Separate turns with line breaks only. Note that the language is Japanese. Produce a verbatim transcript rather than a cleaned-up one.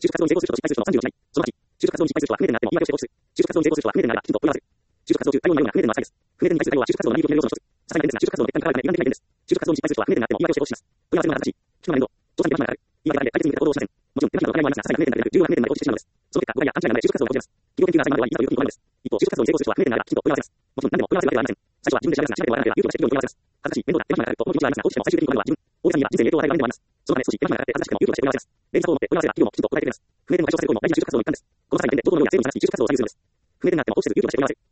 就職活動に成功する人と失敗する人のさんじゅうの違い。そのはち、就職活動に失敗する人は不明点であっても言い訳をして成功する。就職活動に成功する人は不明点であればきちんと問い合わせる。就職活動中対応内容が不明点の扱いです。不明点に対する対応は就職活動の難易度を決める要素の一つ。些細な点ですが、就職活動の欠陥から生まれない歪んでない点です。就職活動に失敗する人は不明点であっても言い訳をして応します。問い合わせるのが正しい。聞くのが面倒。調査に出番がある。言い訳があって解決に向けた行動をしません。もちろん、手間暇のお金はありますが、些細な不明点だけでなく、重要な不明点まで放置してしまうのです。その結果、誤解や勘違いが生まれ、就職活動が途切れます。企業研究が最後までは言い方をよくに言われるのです。一方、就職活動に成功する人は不明点であればきちんと問い合わせます。もちろん、何でも問い合わせるわけではありません。最初は自分で調べますが、調べてもらわなければ、勇気を出して企業に問い合わせます。恥ずかしい、面倒だ、手間暇がかかると思う気持ちはありますが、放置しても最終的に問い合わせるのは自分。大げさに言えば人生に影響を与える場面でもあります。そのため少し手間暇がかかって恥ずかしくても勇気を出して問い合わせます。礼儀作法を持って問い合わせれば企業もきちんと答えてくれます。不明点を解消させることも大事な就職活動の一環です。この些細な点でどのようにや成分を探し、就職活動を左右するのです。不明点があっても放置せず勇気を出して問い合わせる。